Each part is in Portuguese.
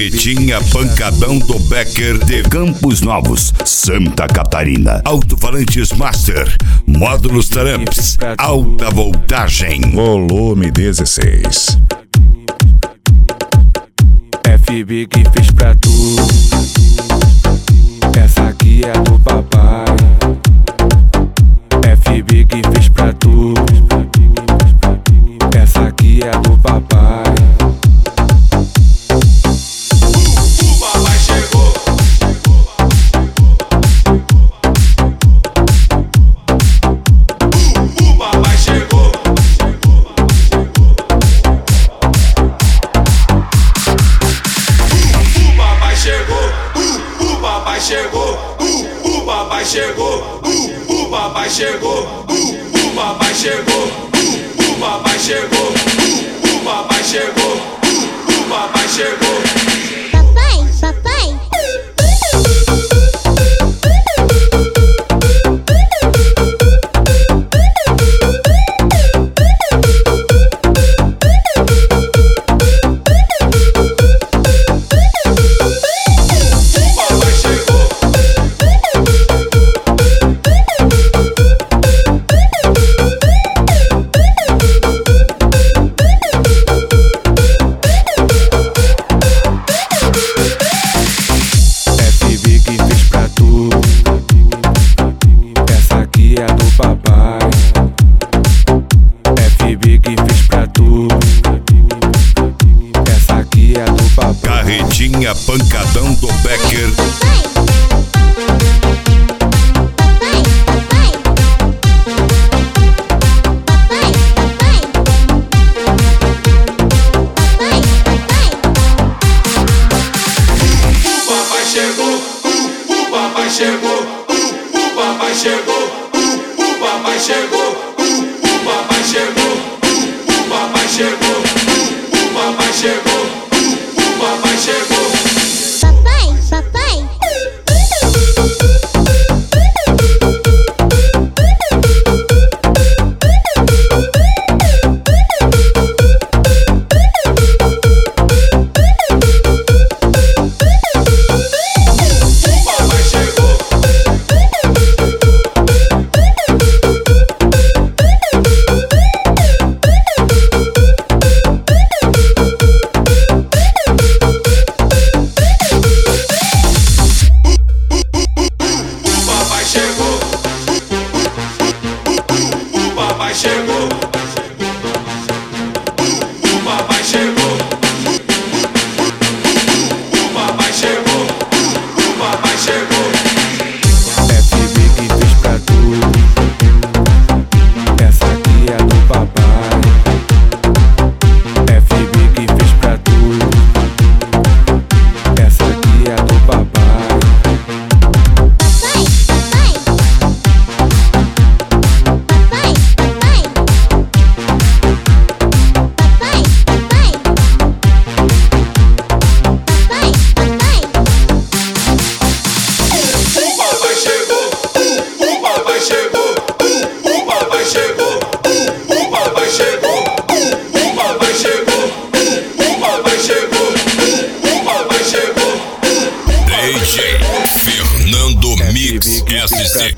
Carretinha Pancadão do Becker de Campos Novos, Santa Catarina. Alto-falantes Master, módulos Tramps, alta voltagem. Volume 16. FB que fez pra tu. Essa aqui é do papai. FB que fez pra tu. Essa aqui é do papai. O papai chegou. O papai chegou. O papai chegou. O papai chegou. O papai chegou. O papai chegou. O papai chegou. O papai chegou. O papai chegou. O papai chegou. Papai, papai. Carretinha Pancadão do Becker. O papai chegou. O papai chegou. O papai chegou. O papai chegou. O papai chegou. O papai chegou. O papai chegou. O papai chegou. Papai, papai. DJ Fernando Mix SC.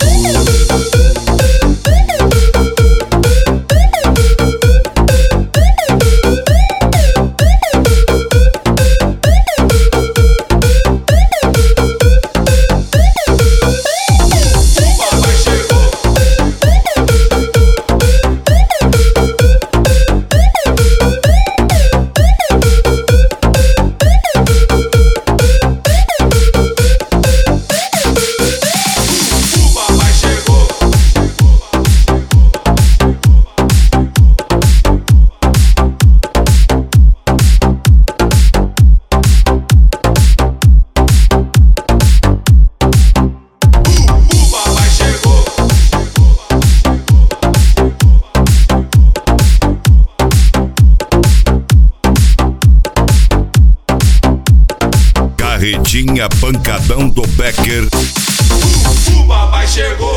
Carretinha Pancadão do Becker. O papai chegou.